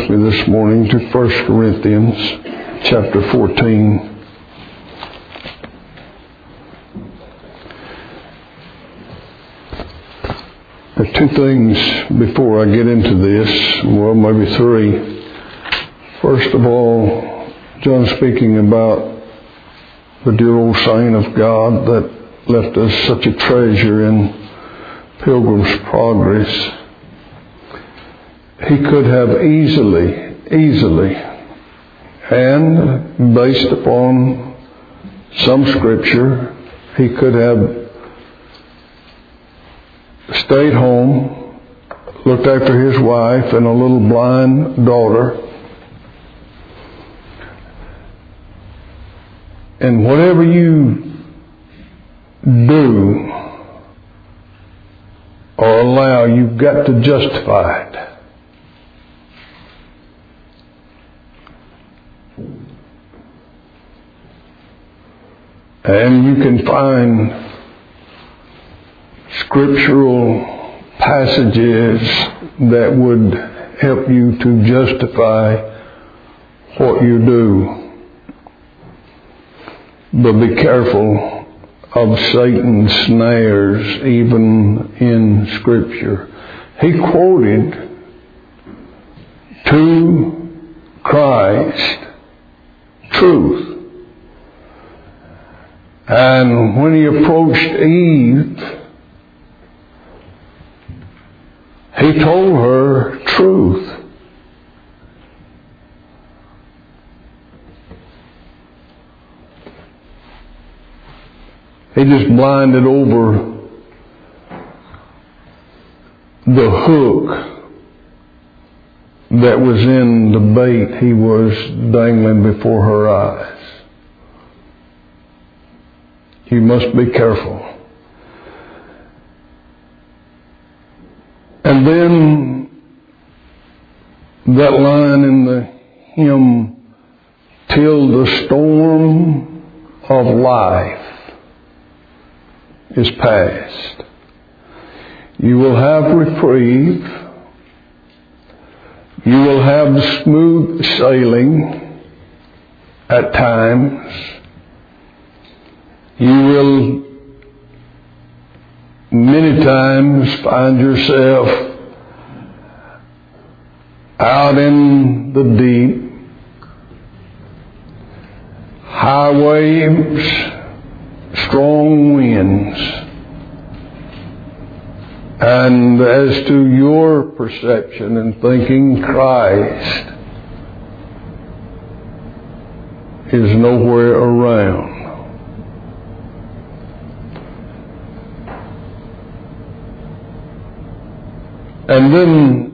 me this morning to 1 Corinthians chapter 14. There are two things before I get into this, well, maybe three. First of all, John speaking about the dear old saint of God that left us such a treasure in Pilgrim's Progress. He could have easily, and based upon some scripture, he could have stayed home, looked after his wife and a little blind daughter, and whatever you do or allow, you've got to justify it. And you can find scriptural passages that would help you to justify what you do. But be careful of Satan's snares even in Scripture. He quoted to Christ truth. And when he approached Eve, he told her truth. He just blinded over the hook that was in the bait he was dangling before her eyes. You must be careful. And then that line in the hymn, till the storm of life is past, you will have reprieve, you will have smooth sailing at times, you will many times find yourself out in the deep, high waves, strong winds. And as to your perception and thinking, Christ is nowhere around. And then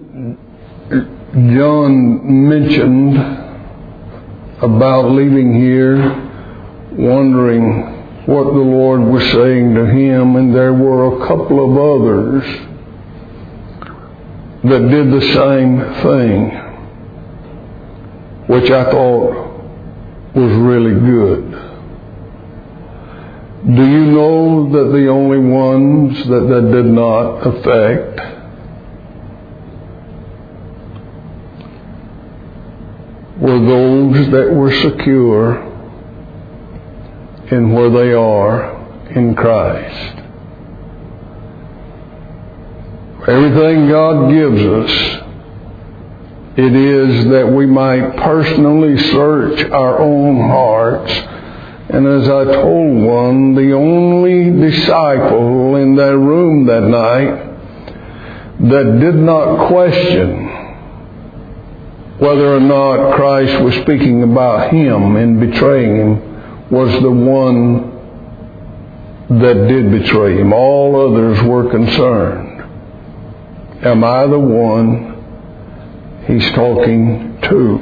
John mentioned about leaving here wondering what the Lord was saying to him, and there were a couple of others that did the same thing, which I thought was really good. Do you know that the only ones that did not affect were those that were secure in where they are in Christ? Everything God gives us, it is that we might personally search our own hearts. And as I told one, the only disciple in that room that night that did not question whether or not Christ was speaking about him and betraying him was the one that did betray him. All others were concerned. Am I the one he's talking to?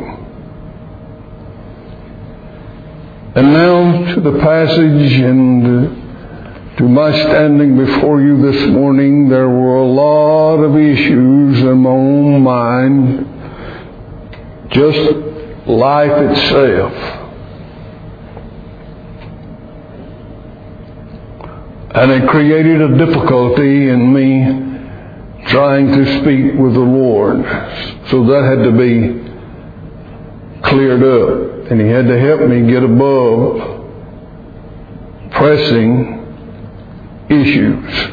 And now to the passage, and to my standing before you this morning, there were a lot of issues in my own mind. Just life itself. And it created a difficulty in me trying to speak with the Lord. So that had to be cleared up. And He had to help me get above pressing issues.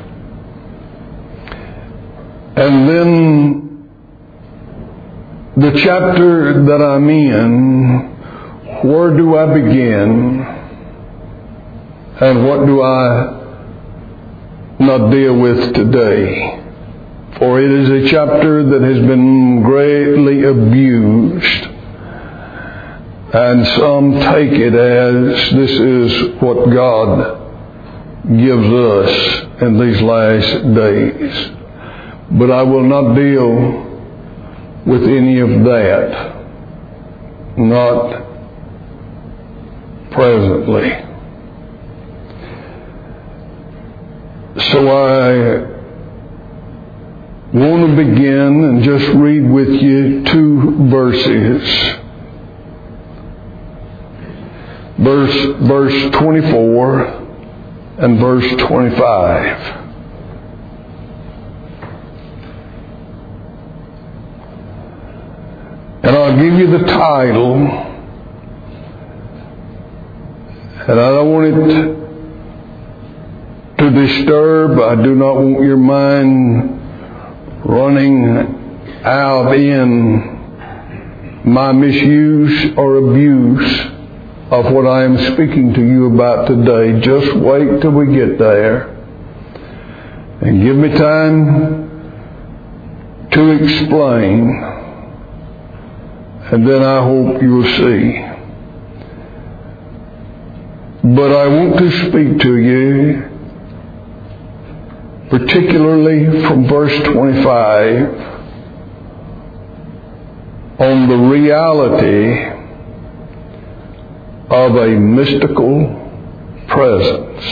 And then the chapter that I'm in, where do I begin? And what do I not deal with today? For it is a chapter that has been greatly abused. And some take it as this is what God gives us in these last days. But I will not deal with any of that. Not presently. So I want to begin and just read with you 2 verses. Verse 24 and verse 25. And I'll give you the title, and I don't want it to disturb. I do not want your mind running out in my misuse or abuse of what I am speaking to you about today. Just wait till we get there and give me time to explain, and then I hope you will see. But I want to speak to you particularly from verse 25 on the reality of a mystical presence.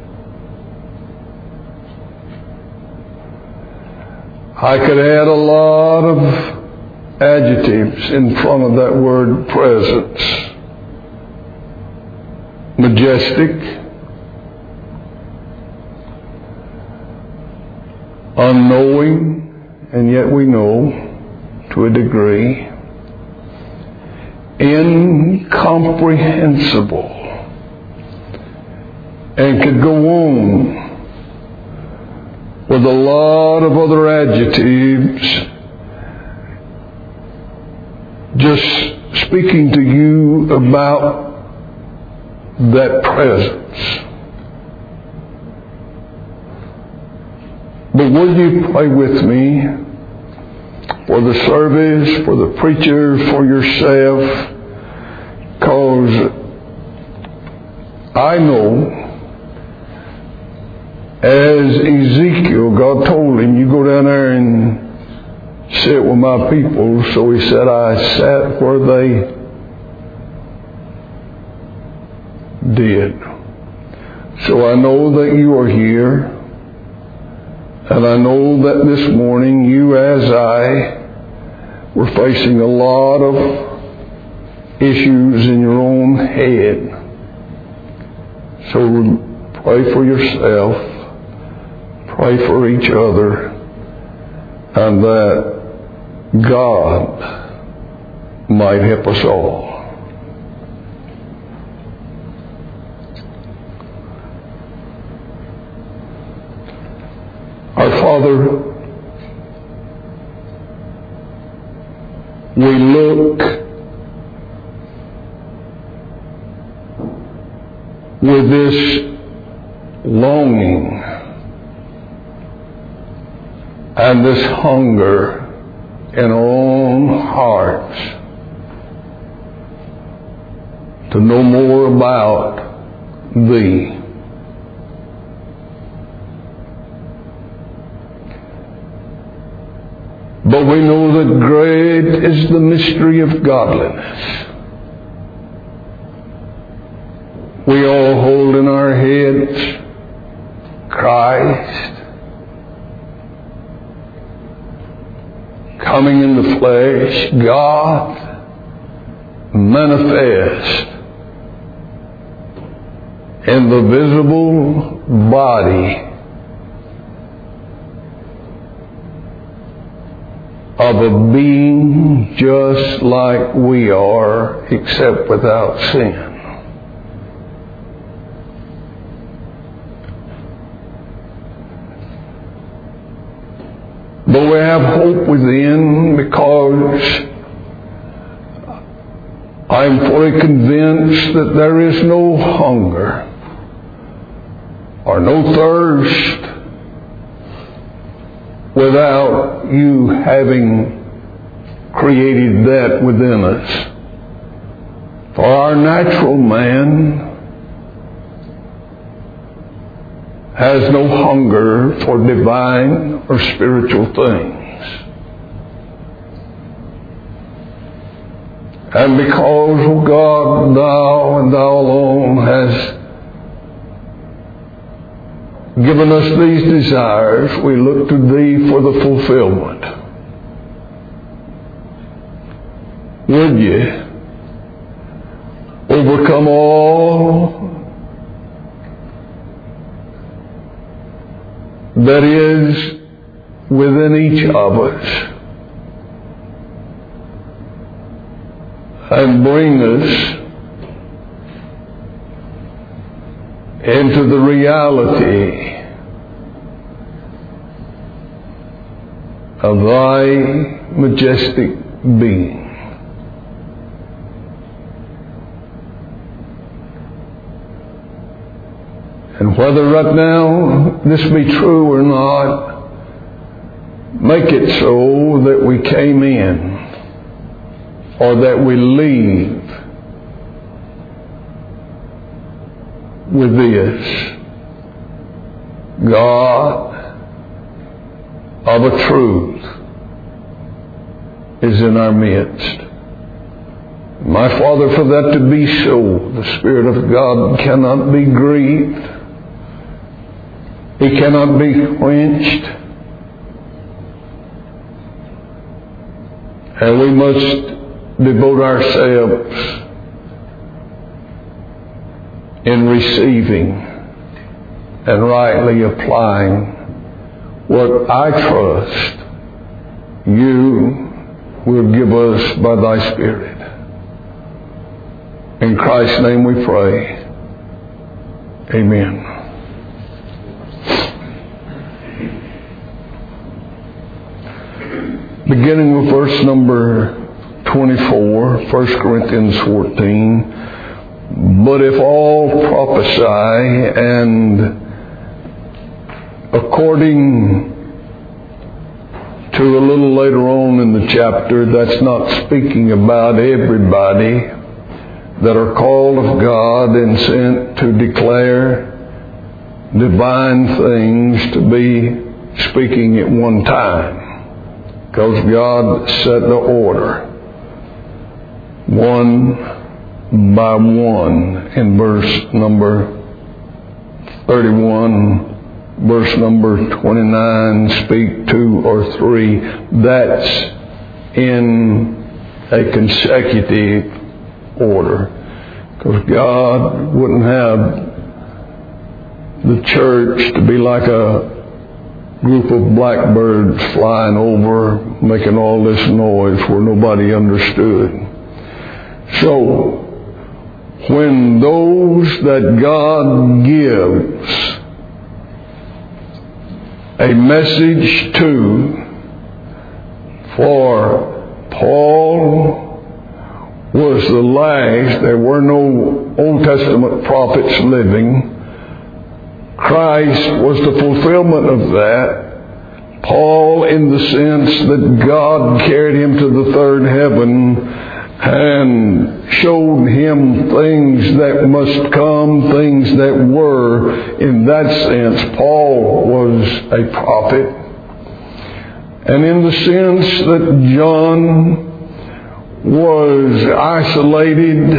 I could add a lot of adjectives in front of that word presence. Majestic, unknowing, and yet we know to a degree, incomprehensible, and could go on with a lot of other adjectives, just speaking to you about that presence. But will you pray with me for the service, for the preacher, for yourself? Because I know, as Ezekiel, God told him, you go down there and sit with my people. So he said, I sat where they did. So I know that you are here. And I know that this morning, you as I were facing a lot of issues in your own head. So pray for yourself, pray for each other, and that God might help us all. Our Father, we look with this longing and this hunger in our own hearts to know more about Thee. But we know that great is the mystery of godliness. We all hold in our heads Christ coming in the flesh, God manifest in the visible body of a being just like we are, except without sin. But we have hope within, because I am fully convinced that there is no hunger or no thirst without you having created that within us. For our natural man has no hunger for divine or spiritual things. And because, O God, Thou and Thou alone hast given us these desires, we look to Thee for the fulfillment. Would you overcome all that is within each of us and bring us into the reality of Thy majestic being. And whether right now this be true or not, make it so that we came in or that we leave with this: God of a truth is in our midst. My Father, for that to be so, the Spirit of God cannot be grieved. He cannot be quenched. And we must devote ourselves in receiving and rightly applying what I trust You will give us by Thy Spirit. In Christ's name we pray. Amen. Beginning with verse number 24, 1 Corinthians 14. But if all prophesy, and according to a little later on in the chapter, that's not speaking about everybody that are called of God and sent to declare divine things, to be speaking at one time. Because God set the order one by one in verse number 31, verse number 29, speak 2 or 3. That's in a consecutive order. Because God wouldn't have the church to be like a group of blackbirds flying over, making all this noise where nobody understood. So, when those that God gives a message to, for Paul was the last, there were no Old Testament prophets living. Christ was the fulfillment of that. Paul, in the sense that God carried him to the third heaven and showed him things that must come, things that were. In that sense, Paul was a prophet. And in the sense that John was isolated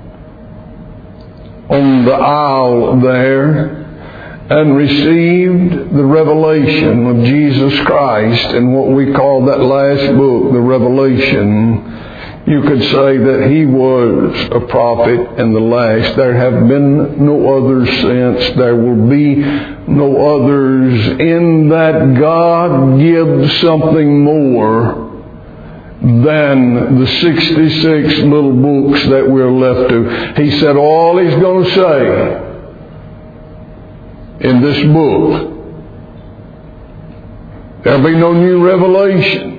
on the isle there and received the revelation of Jesus Christ in what we call that last book, the Revelation, you could say that he was a prophet in the last. There have been no others since. There will be no others, in that God gives something more than the 66 little books that we're left to. He said all He's going to say in this book, there'll be no new revelations.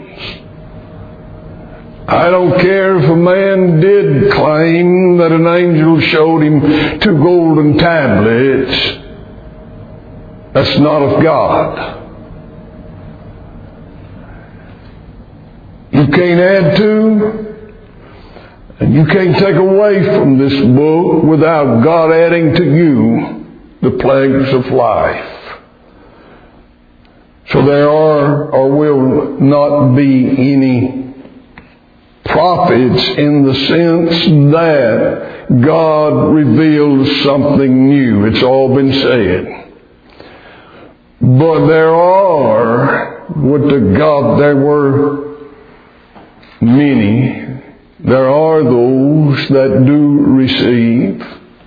I don't care if a man did claim that an angel showed him 2 golden tablets. That's not of God. You can't add to, and you can't take away from this book without God adding to you the plagues of life. So there are or will not be any prophets in the sense that God reveals something new. It's all been said. But there were many. There are those that do receive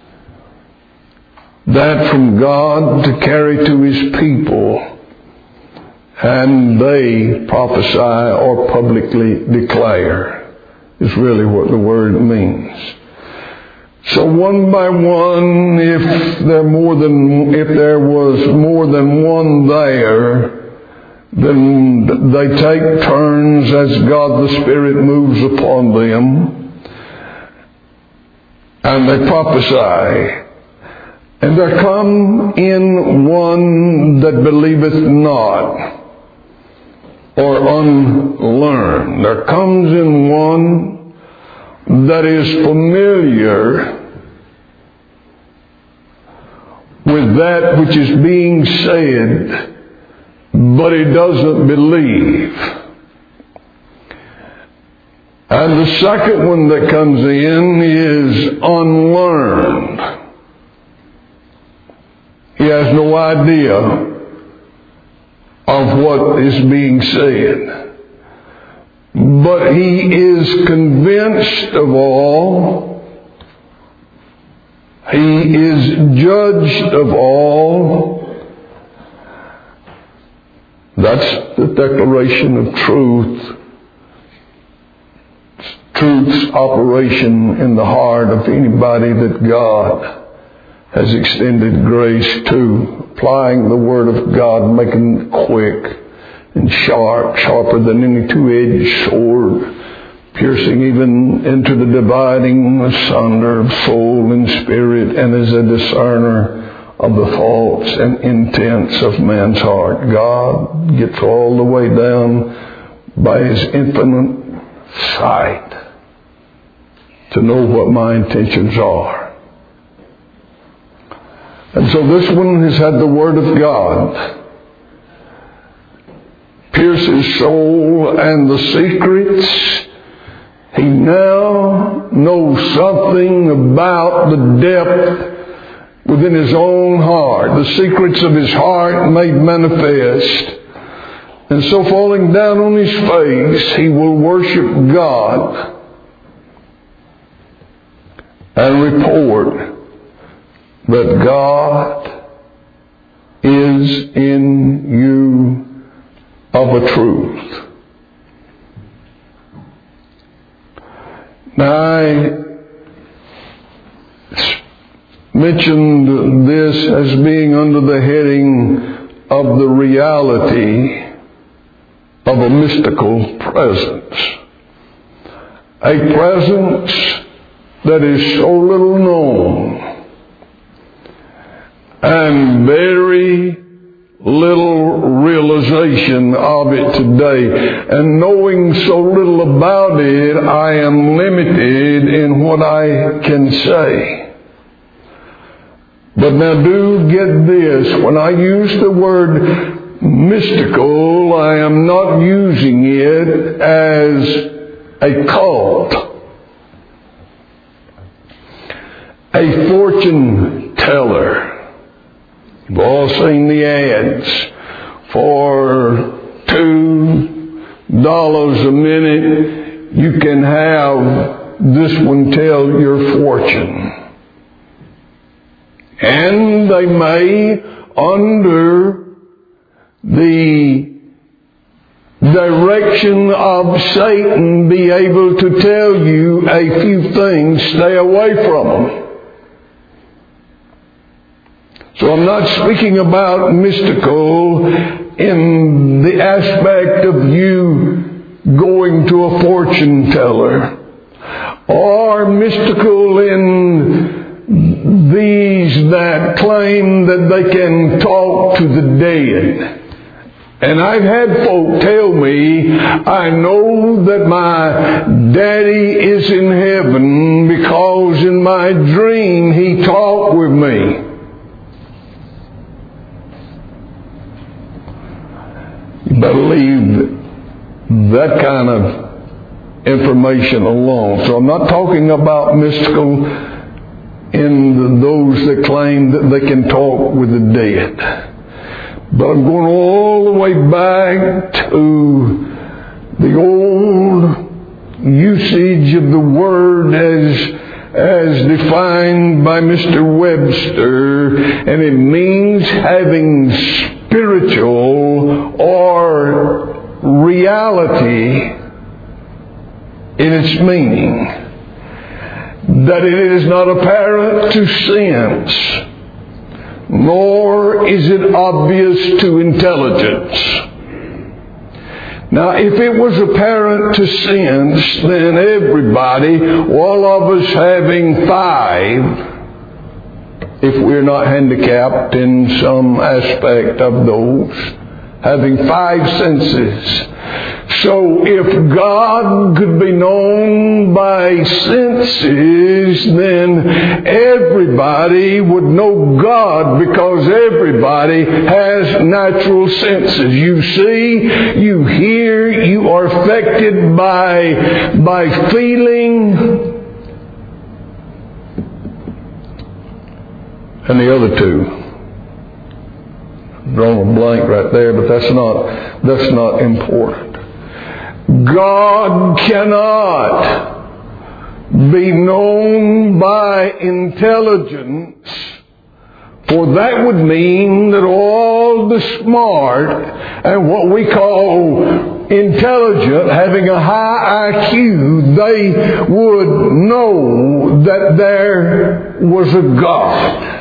that from God to carry to His people, and they prophesy or publicly declare, is really what the word means. So one by one, if there was more than one there, then they take turns as God the Spirit moves upon them, and they prophesy. And there come in one that believeth not, or unlearned. There comes in one that is familiar with that which is being said, but he doesn't believe. And the second one that comes in is unlearned. He has no idea of what is being said. But he is convinced of all. He is judged of all. That's the declaration of truth. Truth's operation in the heart of anybody that God has extended grace to, applying the Word of God, making it quick and sharper than any two-edged sword, piercing even into the dividing asunder of soul and spirit, and is a discerner of the thoughts and intents of man's heart. God gets all the way down by His infinite sight to know what my intentions are. And so this one has had the Word of God pierce his soul and the secrets. He now knows something about the depth within his own heart, the secrets of his heart made manifest. And so falling down on his face, he will worship God and report that God is in you of a truth. Now, I mentioned this as being under the heading of the reality of a mystical presence. A presence that is so little known and very little realization of it today. And knowing so little about it, I am limited in what I can say. But now do get this. When I use the word mystical, I am not using it as a cult, a fortune teller. You've all seen the ads for $2 a minute. You can have this one tell your fortune. And they may, under the direction of Satan be able to tell you a few things. Stay away from them. So I'm not speaking about mystical in the aspect of you going to a fortune teller, or mystical in these that claim that they can talk to the dead. And I've had folk tell me, I know that my daddy is in heaven because in my dream he talked with me. You better leave that kind of information alone. So I'm not talking about mystical in those that claim that they can talk with the dead. But I'm going all the way back to the old usage of the word as defined by Mr. Webster, and it means having spiritual or reality in its meaning, that it is not apparent to sense, nor is it obvious to intelligence. Now, if it was apparent to sense, then everybody, all of us having 5, if we're not handicapped in some aspect of those, having 5 senses. So if God could be known by senses, then everybody would know God, because everybody has natural senses. You see, you hear, you are affected by feeling, and the other 2. Drawn a blank right there, but that's not important. God cannot be known by intelligence, for that would mean that all the smart and what we call intelligent, having a high IQ, they would know that there was a God.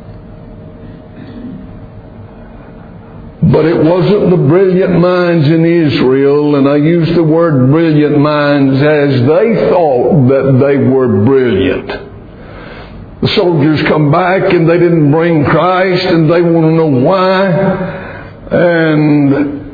But it wasn't the brilliant minds in Israel, and I use the word brilliant minds as they thought that they were brilliant. The soldiers come back and they didn't bring Christ, and they want to know why. And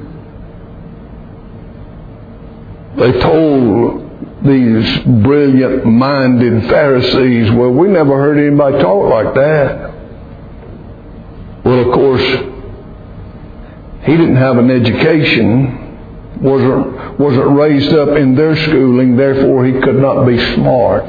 they told these brilliant-minded Pharisees, well, we never heard anybody talk like that. Well, of course, he didn't have an education, wasn't raised up in their schooling, therefore he could not be smart.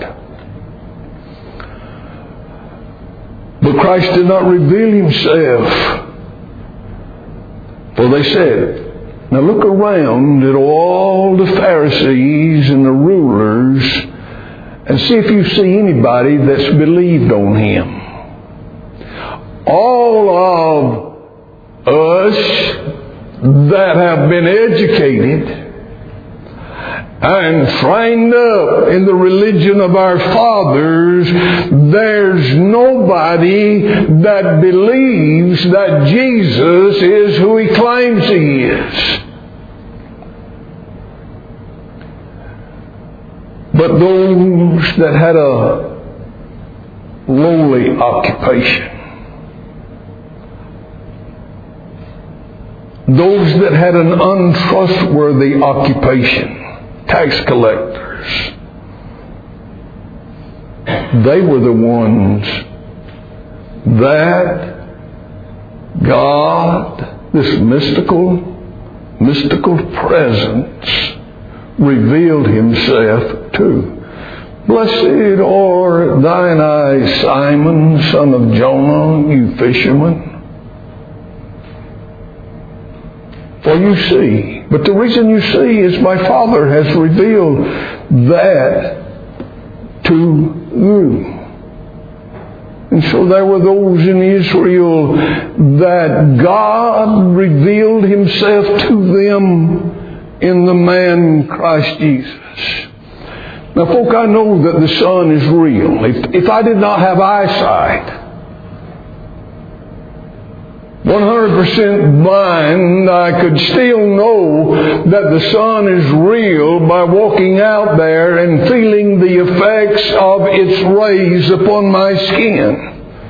But Christ did not reveal himself. For they said, now look around at all the Pharisees and the rulers and see if you see anybody that's believed on him. All of us that have been educated and trained up in the religion of our fathers, there's nobody that believes that Jesus is who he claims he is. But those that had a lowly occupation, those that had an untrustworthy occupation, tax collectors, they were the ones that God, this mystical presence, revealed himself to. Blessed are thine eyes, Simon, son of Jonah, you fisherman. For you see. But the reason you see is my Father has revealed that to you. And so there were those in Israel that God revealed himself to them in the man Christ Jesus. Now, folk, I know that the sun is real. If I did not have eyesight, 100% blind, I could still know that the sun is real by walking out there and feeling the effects of its rays upon my skin.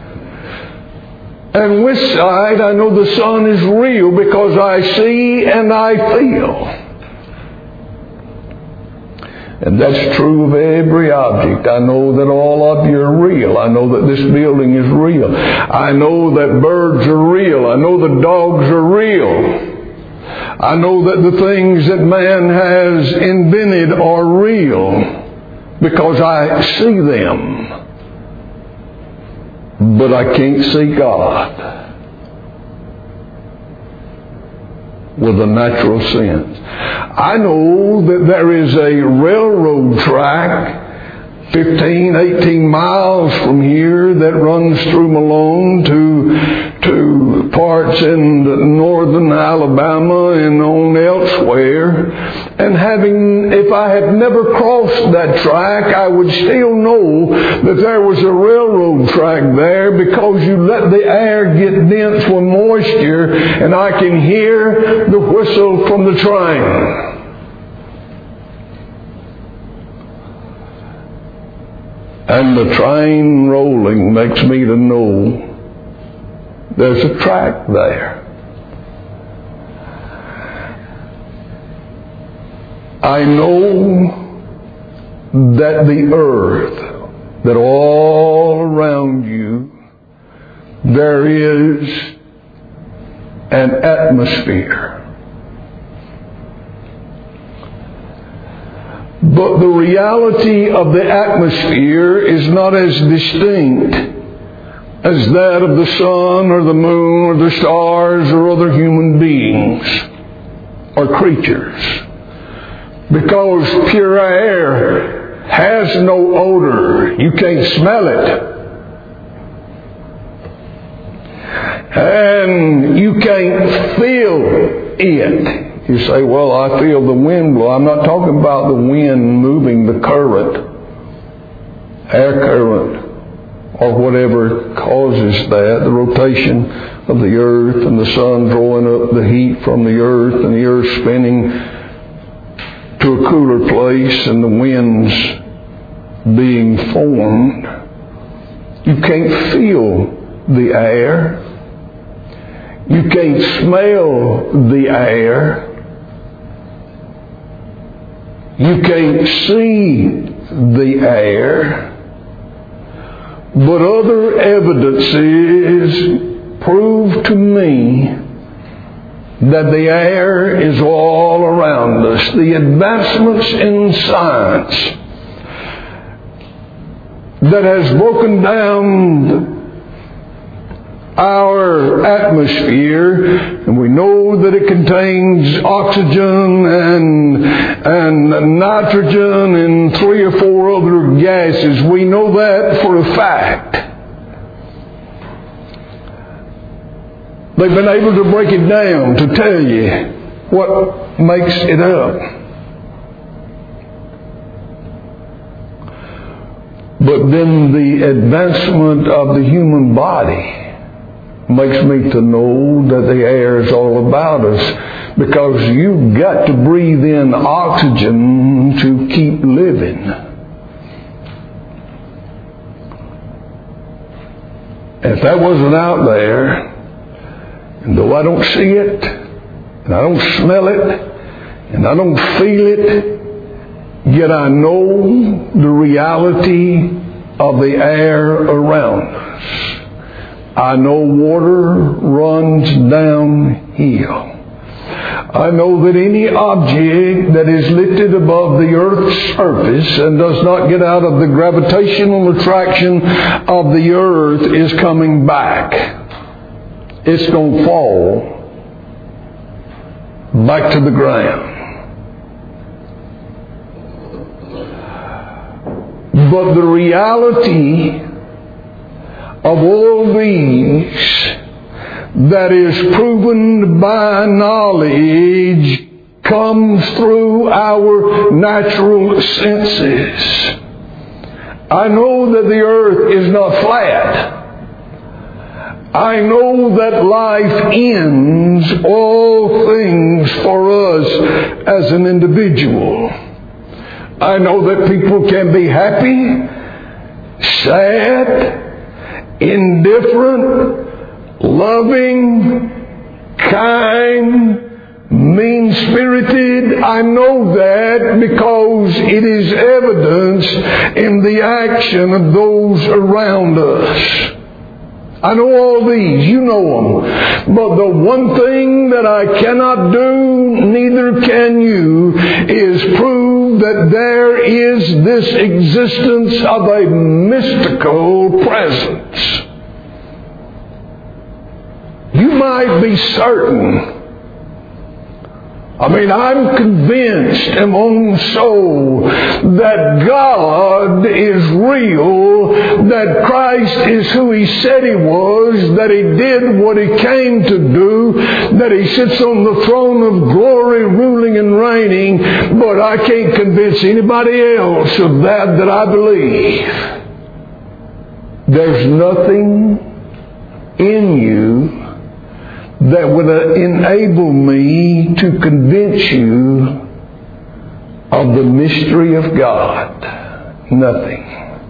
And with sight, I know the sun is real because I see and I feel. And that's true of every object. I know that all of you are real. I know that this building is real. I know that birds are real. I know that dogs are real. I know that the things that man has invented are real because I see them. But I can't see God with a natural sense. I know that there is a railroad track 15, 18 miles from here that runs through Malone to parts in northern Alabama and on elsewhere. And if I had never crossed that track, I would still know that there was a railroad track there because you let the air get dense with moisture and I can hear the whistle from the train. And the train rolling makes me to know there's a track there. I know that the earth, that all around you, there is an atmosphere. But the reality of the atmosphere is not as distinct as that of the sun or the moon or the stars or other human beings or creatures. Because pure air has no odor. You can't smell it. And you can't feel it. You say, well, I feel the wind blow. I'm not talking about the wind moving the current, air current, or whatever causes that, the rotation of the earth and the sun drawing up the heat from the earth and the earth spinning to a cooler place and the winds being formed. You can't feel the air. You can't smell the air. You can't see the air. But other evidences prove to me that the air is all around us. The advancements in science that has broken down our atmosphere, and we know that it contains oxygen and nitrogen and 3 or 4 other gases. We know that for a fact. They've been able to break it down to tell you what makes it up. But then the advancement of the human body makes me to know that the air is all about us, because you've got to breathe in oxygen to keep living. If that wasn't out there, and though I don't see it, and I don't smell it, and I don't feel it, yet I know the reality of the air around us. I know water runs downhill. I know that any object that is lifted above the earth's surface and does not get out of the gravitational attraction of the earth is coming back. It's going to fall back to the ground. But the reality of all these that is proven by knowledge comes through our natural senses. I know that the earth is not flat. I know that life ends all things for us as an individual. I know that people can be happy, sad, indifferent, loving, kind, mean-spirited. I know that because it is evidenced in the action of those around us. I know all these. You know them. But the one thing that I cannot do, neither can you, is prove that there is this existence of a mystical presence. You might be certain. I'm convinced in my own soul that God is real, that Christ is who He said He was, that He did what He came to do, that He sits on the throne of glory ruling and reigning, but I can't convince anybody else of that I believe. There's nothing in you that would enable me to convince you of the mystery of God. Nothing.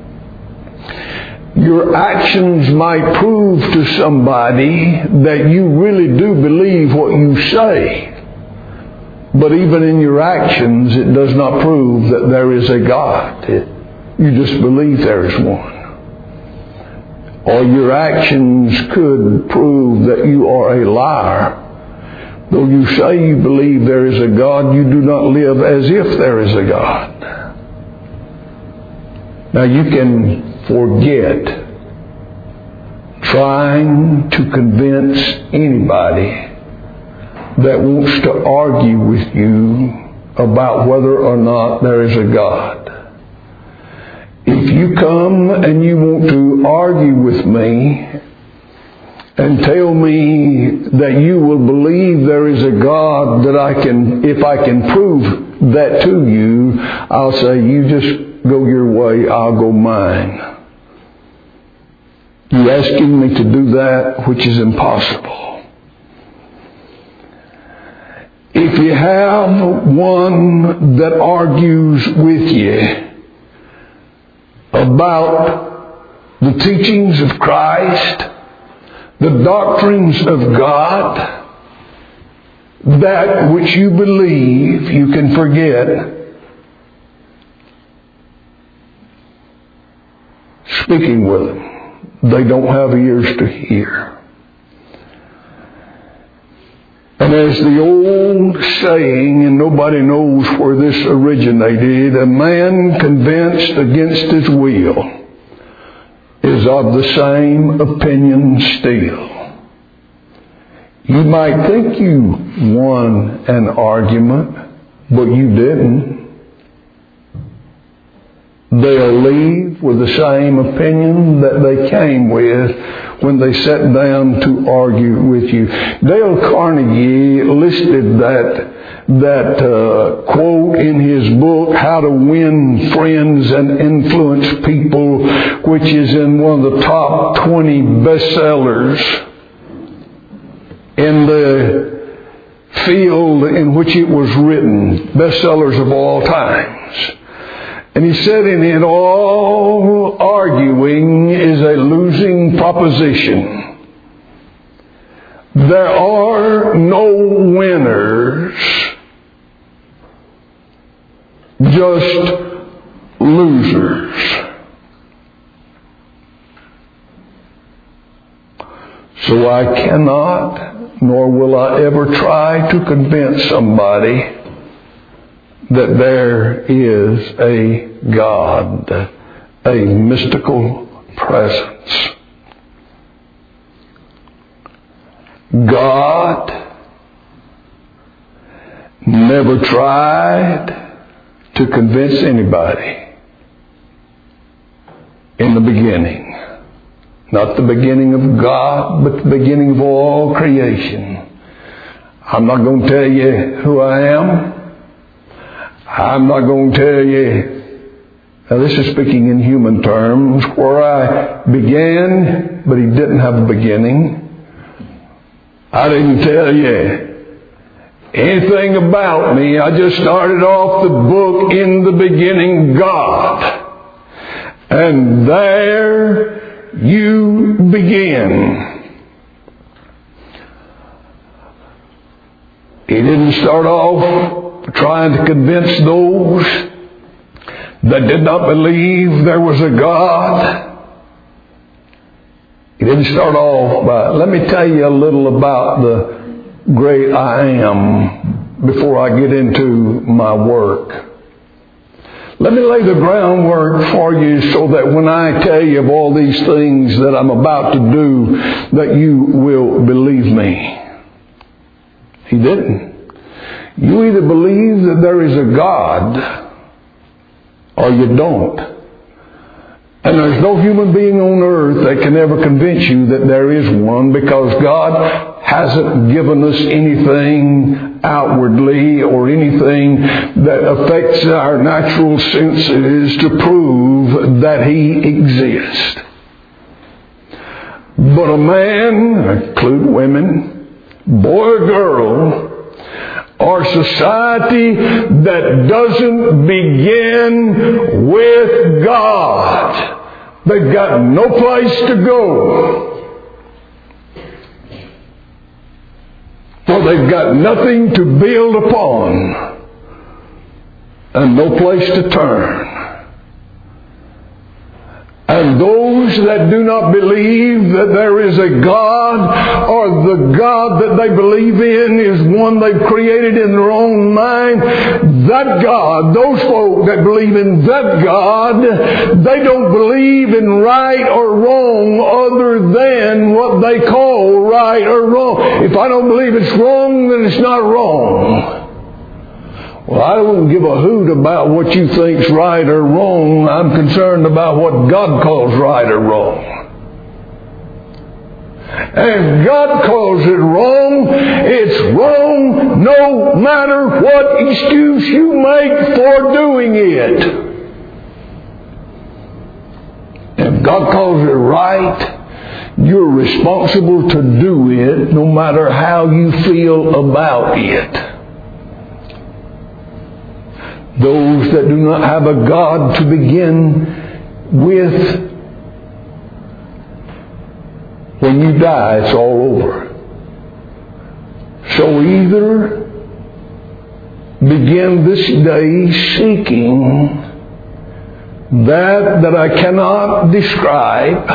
Your actions might prove to somebody that you really do believe what you say. But even in your actions, it does not prove that there is a God. You just believe there is one. Or your actions could prove that you are a liar. Though you say you believe there is a God, you do not live as if there is a God. Now you can forget trying to convince anybody that wants to argue with you about whether or not there is a God. If you come and you want to argue with me and tell me that you will believe there is a God, that if I can prove that to you, I'll say, you just go your way, I'll go mine. You're asking me to do that which is impossible. If you have one that argues with you about the teachings of Christ, the doctrines of God, that which you believe, you can forget. Speaking with them. They don't have ears to hear. And as the old saying, and nobody knows where this originated, a man convinced against his will is of the same opinion still. You might think you won an argument, but you didn't. They'll leave with the same opinion that they came with when they sat down to argue with you. Dale Carnegie listed that quote in his book, How to Win Friends and Influence People, which is in one of the top 20 bestsellers in the field in which it was written, bestsellers of all times. And he said in it, all arguing is a losing proposition. There are no winners, just losers. So I cannot, nor will I ever try to convince somebody that there is a God, a mystical presence. God never tried to convince anybody in the beginning. Not the beginning of God, but the beginning of all creation. I'm not going to tell you who I am. I'm not going to tell you, now this is speaking in human terms, where I began, but He didn't have a beginning. I didn't tell you anything about me. I just started off the book, in the beginning, God. And there you begin. He didn't start off trying to convince those that did not believe there was a God. He didn't start off by, let me tell you a little about the great I Am before I get into my work. Let me lay the groundwork for you so that when I tell you of all these things that I'm about to do, that you will believe me. He didn't. You either believe that there is a God or you don't. And there's no human being on earth that can ever convince you that there is one, because God hasn't given us anything outwardly or anything that affects our natural senses to prove that He exists. But a man, include women, boy or girl, or society that doesn't begin with God, they've got no place to go. For they've got nothing to build upon and no place to turn. And those that do not believe that there is a God, or the God that they believe in is one they've created in their own mind, that God, those folk that believe in that God, they don't believe in right or wrong other than what they call right or wrong. If I don't believe it's wrong, then it's not wrong. Well, I don't give a hoot about what you think's right or wrong. I'm concerned about what God calls right or wrong. And if God calls it wrong, it's wrong no matter what excuse you make for doing it. If God calls it right, you're responsible to do it no matter how you feel about it. Those that do not have a God to begin with, when you die, it's all over. So either begin this day seeking that I cannot describe,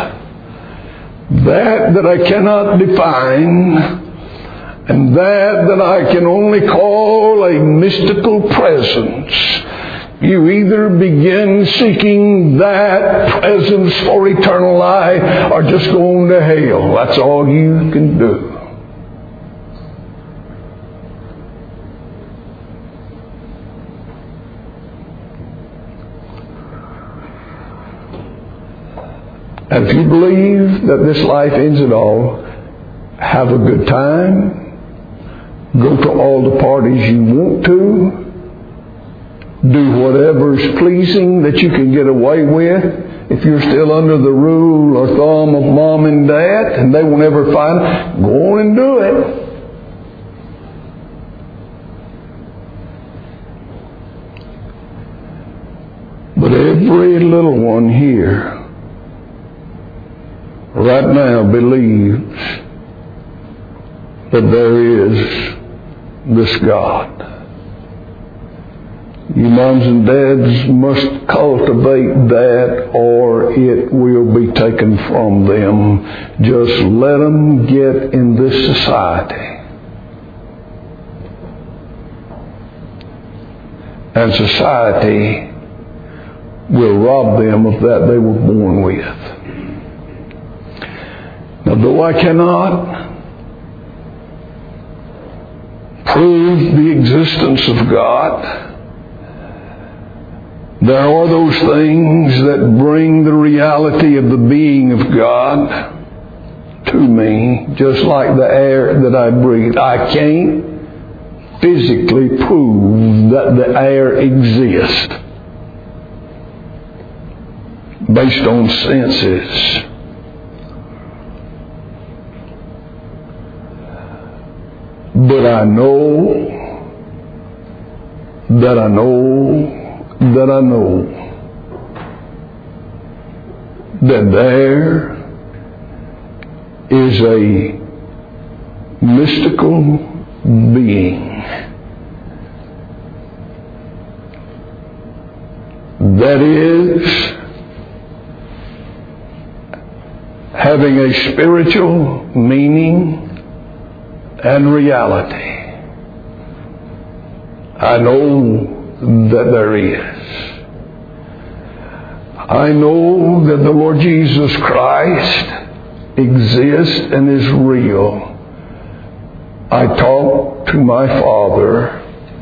that I cannot define, and that I can only call a mystical presence. You either begin seeking that presence for eternal life or just go on to hell. That's all you can do. And if you believe that this life ends it all, have a good time. Go to all the parties you want to. Do whatever's pleasing that you can get away with. If you're still under the rule or thumb of mom and dad and they won't ever find it, go on and do it. But every little one here right now believes that there is this God. You moms and dads must cultivate that or it will be taken from them. Just let them get in this society. And society will rob them of that they were born with. Now, though I cannot prove the existence of God, there are those things that bring the reality of the being of God to me, just like the air that I breathe. I can't physically prove that the air exists based on senses. But I know that I know that there is a mystical being that is having a spiritual meaning and reality. I know that there is. I know that the Lord Jesus Christ exists and is real. I talk to my Father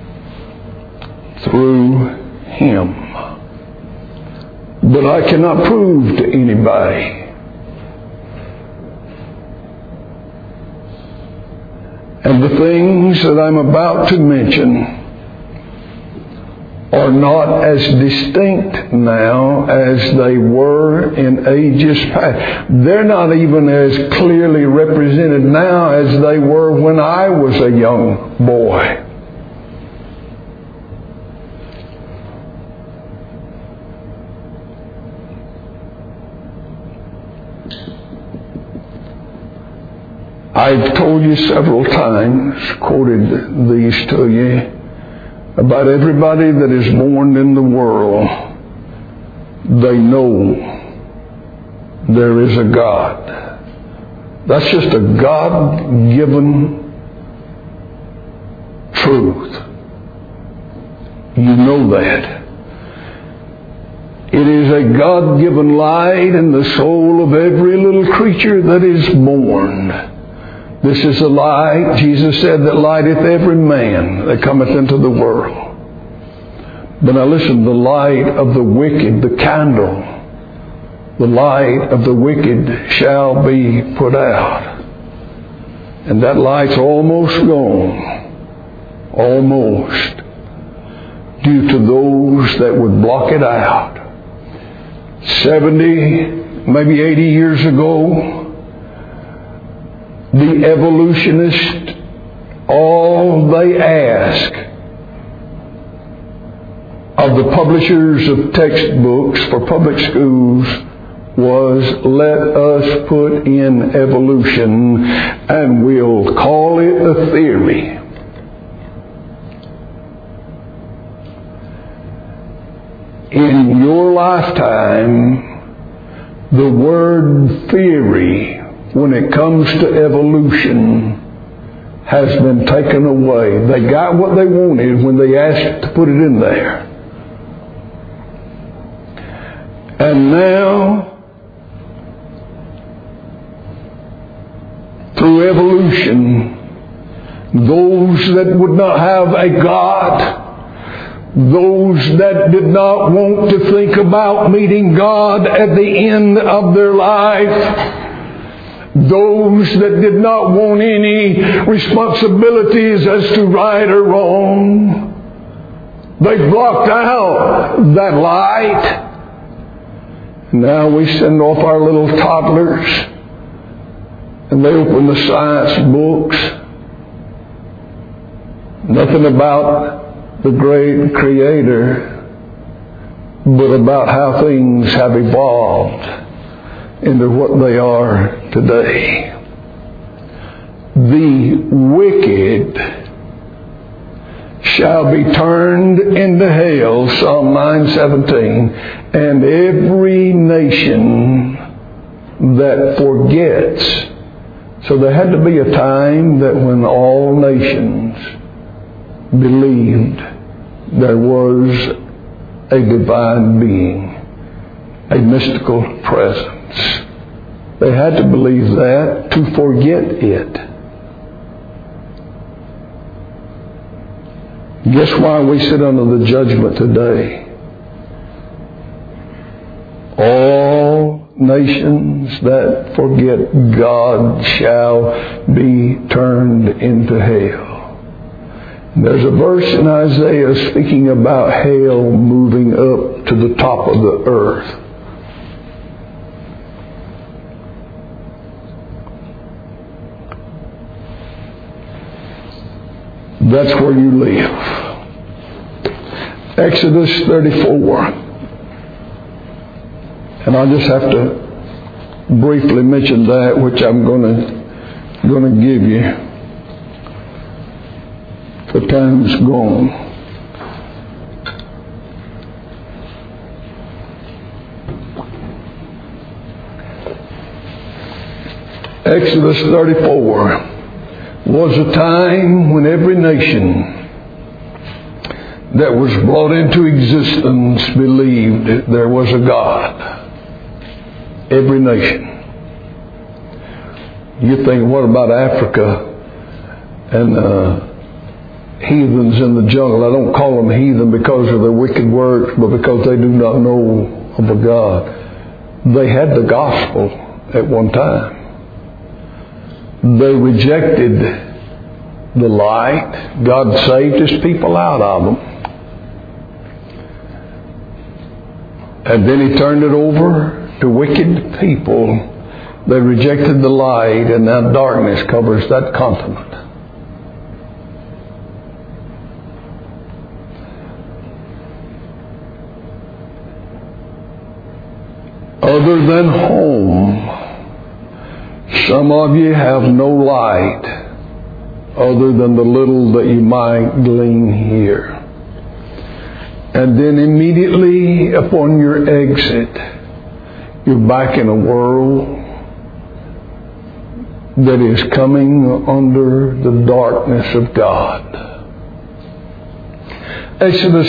through Him. But I cannot prove to anybody and the things that I'm about to mention are not as distinct now as they were in ages past. They're not even as clearly represented now as they were when I was a young boy. I've told you several times, quoted these to you, about everybody that is born in the world. They know there is a God. That's just a God-given truth. You know that. It is a God-given light in the soul of every little creature that is born. This is a light, Jesus said, that lighteth every man that cometh into the world. But now listen, the light of the wicked, the candle, the light of the wicked shall be put out. And that light's almost gone. Almost. Due to those that would block it out. 70, maybe 80 years ago, the evolutionists, all they ask of the publishers of textbooks for public schools was, let us put in evolution and we'll call it a theory. In your lifetime, the word theory, when it comes to evolution, has been taken away. They got what they wanted when they asked to put it in there. And now, through evolution, those that would not have a God, those that did not want to think about meeting God at the end of their life, those that did not want any responsibilities as to right or wrong, they blocked out that light. Now we send off our little toddlers and they open the science books. Nothing about the great Creator, but about how things have evolved into what they are today. The wicked shall be turned into hell, Psalm 9:17, and every nation that forgets. So there had to be a time that when all nations believed there was a divine being, a mystical presence. They had to believe that to forget it. Guess why we sit under the judgment today? All nations that forget God shall be turned into hell. There's a verse in Isaiah speaking about hell moving up to the top of the earth. That's where you live. Exodus 34. And I just have to briefly mention that, which I'm going to give you. The time's gone. Exodus 34 was a time when every nation that was brought into existence believed there was a God. Every nation. You think, what about Africa and heathens in the jungle? I don't call them heathen because of their wicked works, but because they do not know of a God. They had the gospel at one time. They rejected the light. God saved His people out of them. And then He turned it over to wicked people. They rejected the light, and now darkness covers that continent. Other than home, some of you have no light other than the little that you might glean here. And then immediately upon your exit, you're back in a world that is coming under the darkness of God. Exodus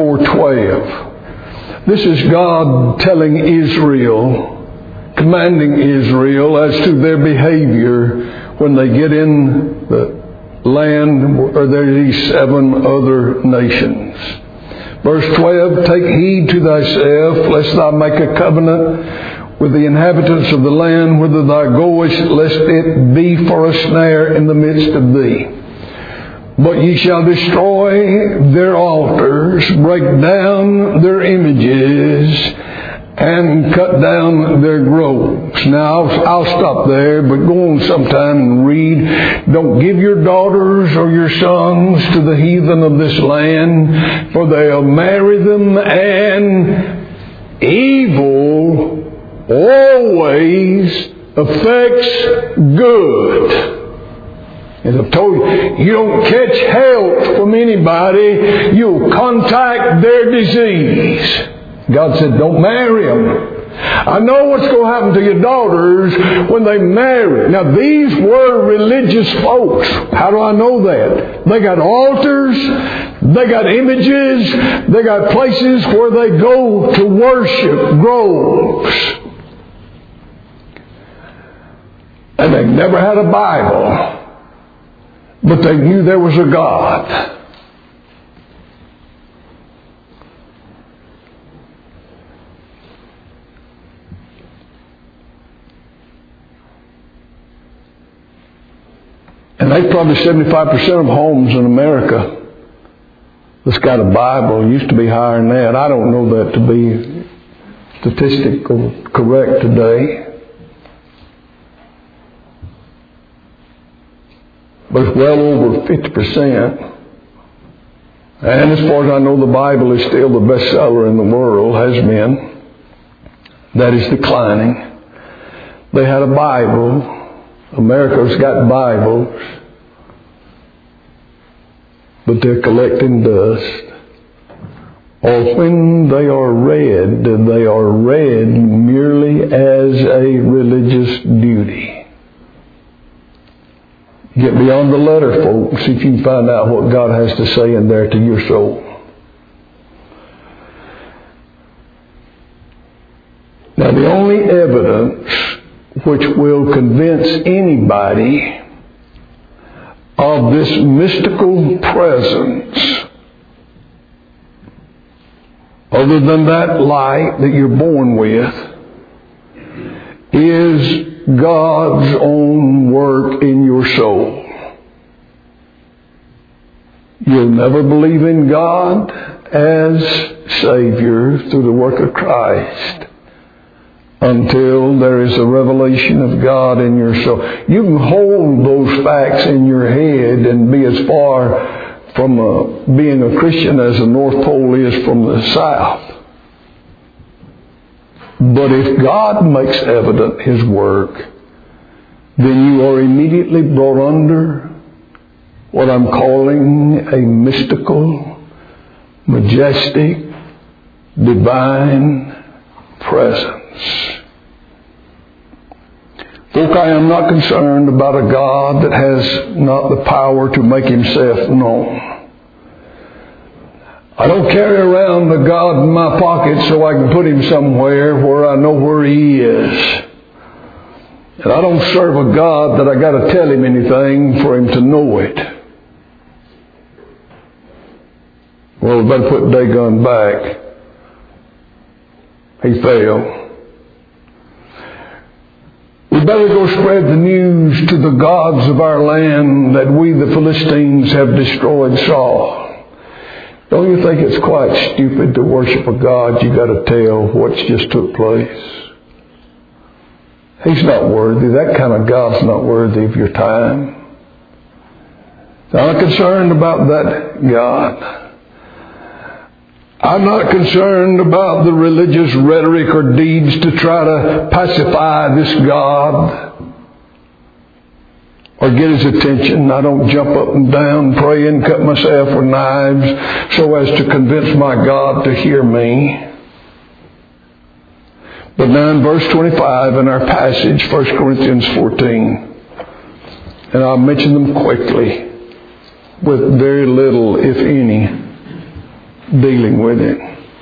34:12. This is God telling Israel, commanding Israel as to their behavior when they get in the land where there are these 7 other nations. Verse 12, take heed to thyself, lest thou make a covenant with the inhabitants of the land whither thou goest, lest it be for a snare in the midst of thee. But ye shall destroy their altars, break down their images, and cut down their groves. Now, I'll stop there, but go on sometime and read. Don't give your daughters or your sons to the heathen of this land, for they'll marry them, and evil always affects good. As I've told you, you don't catch health from anybody, you'll contact their disease. God said, don't marry them. I know what's going to happen to your daughters when they marry. Now, these were religious folks. How do I know that? They got altars, they got images, they got places where they go to worship, groves. And they never had a Bible, but they knew there was a God. And there's probably 75% of homes in America that's got a Bible. It used to be higher than that. I don't know that to be statistically correct today. But it's well over 50%. And as far as I know, the Bible is still the bestseller in the world, has been. That is declining. They had a Bible. America's got Bibles, but they're collecting dust. Or when they are read merely as a religious duty. Get beyond the letter, folks, see if you can find out what God has to say in there to your soul. Now, the only evidence which will convince anybody of this mystical presence, other than that light that you're born with, is God's own work in your soul. You'll never believe in God as Savior through the work of Christ until there is a revelation of God in your soul. You can hold those facts in your head and be as far from being a Christian as the North Pole is from the South. But if God makes evident His work, then you are immediately brought under what I'm calling a mystical, majestic, divine presence. Folk, I am not concerned about a God that has not the power to make Himself known. I don't carry around a God in my pocket so I can put Him somewhere where I know where He is. And I don't serve a God that I got to tell Him anything for Him to know it. Well, we better put Dagon back. He failed. We better go spread the news to the gods of our land that we, the Philistines, have destroyed Saul. Don't you think it's quite stupid to worship a God you got to tell what's just took place? He's not worthy. That kind of God's not worthy of your time. So I'm not concerned about that God. I'm not concerned about the religious rhetoric or deeds to try to pacify this God or get His attention. I don't jump up and down, pray and cut myself with knives so as to convince my God to hear me. But now in verse 25 in our passage, 1 Corinthians 14, and I'll mention them quickly with very little, if any, dealing with it.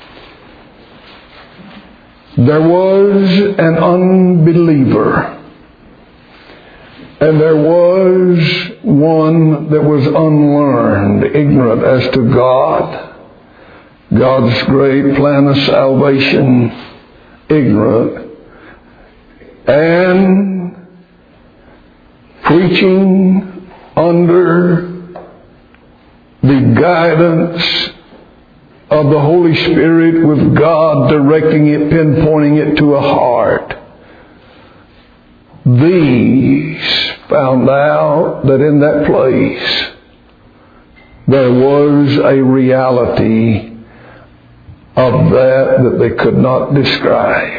There was an unbeliever, and there was one that was unlearned, ignorant as to God, God's great plan of salvation, ignorant, and preaching under the guidance of the Holy Spirit, with God directing it, pinpointing it to a heart. These found out that in that place there was a reality of that they could not describe.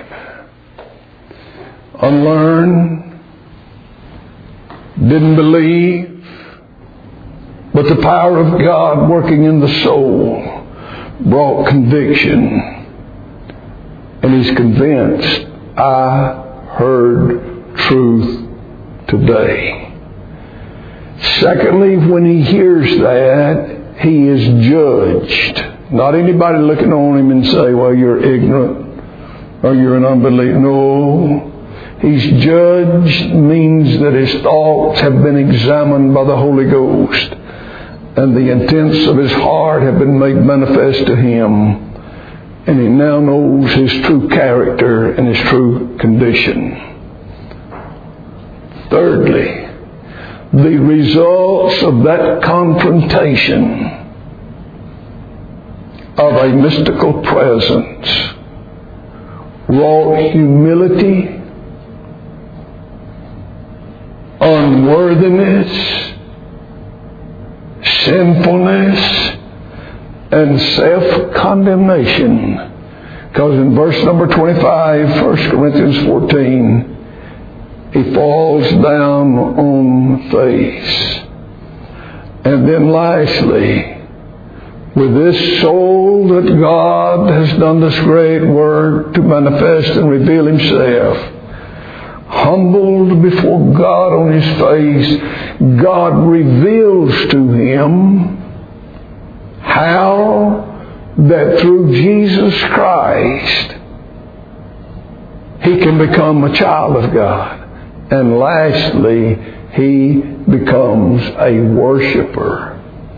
Unlearned, didn't believe, but the power of God working in the soul brought conviction, and he's convinced, I heard truth today. Secondly, when he hears that, he is judged. Not anybody looking on him and say, well, you're ignorant or you're an unbeliever. No. He's judged means that his thoughts have been examined by the Holy Ghost, and the intents of his heart have been made manifest to him. And he now knows his true character and his true condition. Thirdly, the results of that confrontation of a mystical presence wrought humility, unworthiness, sinfulness, and self-condemnation. Because in verse number 25, 1 Corinthians 14, he falls down on the face. And then lastly, with this soul that God has done this great work to manifest and reveal Himself, humbled before God on his face, God reveals to him how that through Jesus Christ he can become a child of God. And lastly, he becomes a worshiper.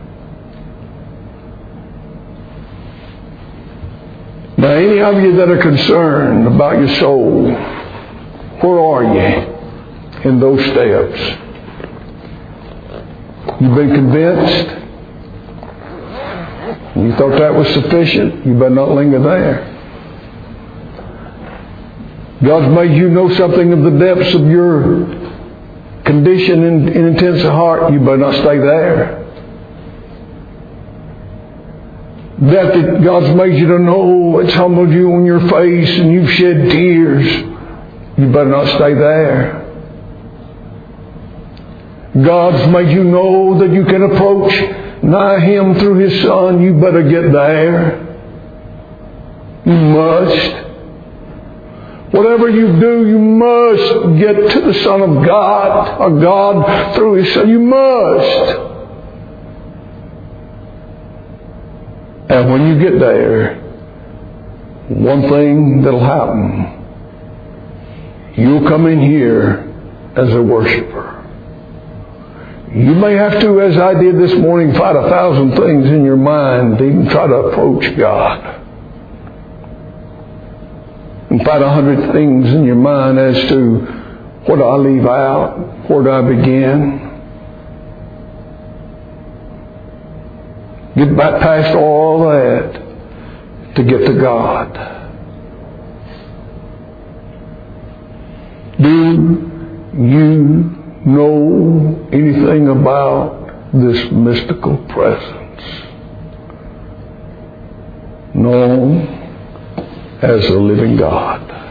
Now, any of you that are concerned about your soul, where are you in those steps? You've been convinced? You thought that was sufficient? You better not linger there. God's made you know something of the depths of your condition in intense heart. You better not stay there. That God's made you to know, it's humbled you on your face and you've shed tears. You better not stay there. God's made you know that you can approach nigh Him through His Son. You better get there. You must. Whatever you do, you must get to the Son of God, or God through His Son. You must. And when you get there, one thing that'll happen, you'll come in here as a worshiper. You may have to, as I did this morning, fight 1,000 things in your mind to even try to approach God. And fight 100 things in your mind as to what do I leave out, where do I begin. Get back past all that to get to God. Do you know anything about this mystical presence? Known as the living God.